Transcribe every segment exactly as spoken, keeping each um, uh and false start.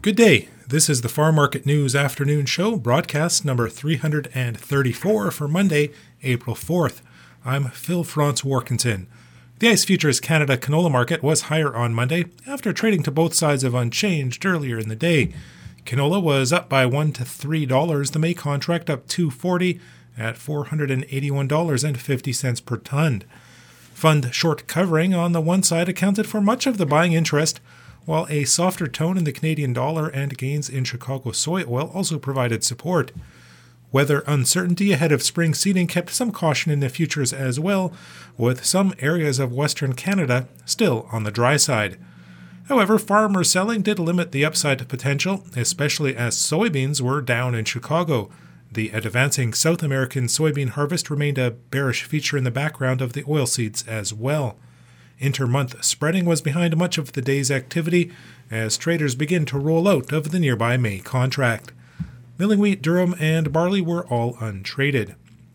Good day. This is the Farm Market News Afternoon Show, broadcast number three hundred thirty-four for Monday, April fourth. I'm Phil Franz Warkentin. The ICE Futures Canada canola market was higher on Monday after trading to both sides of unchanged earlier in the day. Canola was up by one to three dollars. The May contract up two forty at four hundred eighty-one dollars and fifty cents per ton. Fund short covering on the one side accounted for much of the buying interest, while a softer tone in the Canadian dollar and gains in Chicago soy oil also provided support. Weather uncertainty ahead of spring seeding kept some caution in the futures as well, with some areas of Western Canada still on the dry side. However, farmer selling did limit the upside potential, especially as soybeans were down in Chicago. The advancing South American soybean harvest remained a bearish feature in the background of the oilseeds as well. Intermonth spreading was behind much of the day's activity as traders begin to roll out of the nearby May contract. Milling wheat, durum, and barley were all untraded.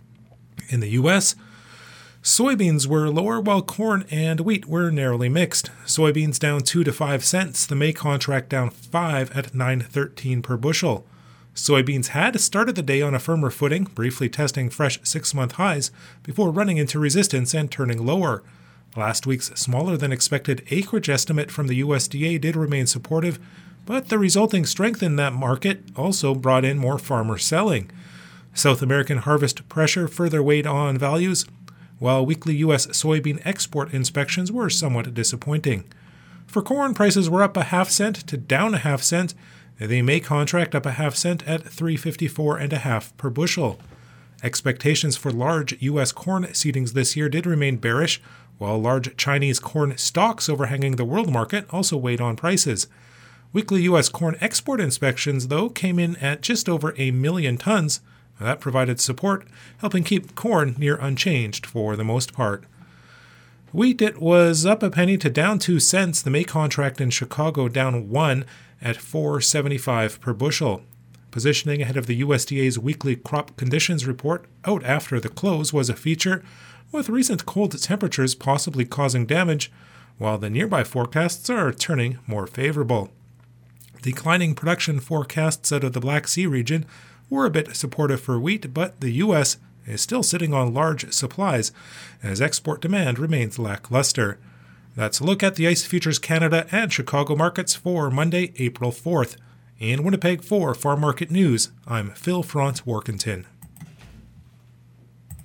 In the U S, soybeans were lower while corn and wheat were narrowly mixed. Soybeans down two to five cents, the May contract down five at nine thirteen per bushel. Soybeans had started the day on a firmer footing, briefly testing fresh six-month highs before running into resistance and turning lower. Last week's smaller-than-expected acreage estimate from the U S D A did remain supportive, but the resulting strength in that market also brought in more farmer selling. South American harvest pressure further weighed on values, while weekly U S soybean export inspections were somewhat disappointing. For corn, prices were up a half cent to down a half cent. The May contract up a half cent at three fifty-four and a half per bushel. Expectations for large U S corn seedings this year did remain bearish, while large Chinese corn stocks overhanging the world market also weighed on prices. Weekly U S corn export inspections, though, came in at just over a million tons. That provided support, helping keep corn near unchanged for the most part. Wheat, it was up a penny to down two cents. The May contract in Chicago down one at four seventy-five per bushel. Positioning ahead of the U S D A's weekly crop conditions report out after the close was a feature, with recent cold temperatures possibly causing damage, while the nearby forecasts are turning more favorable. Declining production forecasts out of the Black Sea region were a bit supportive for wheat, but the U S is still sitting on large supplies as export demand remains lackluster. That's a look at the ICE Futures Canada and Chicago markets for Monday, April fourth. In Winnipeg for Farm Market News, I'm Phil Franz Warkentin.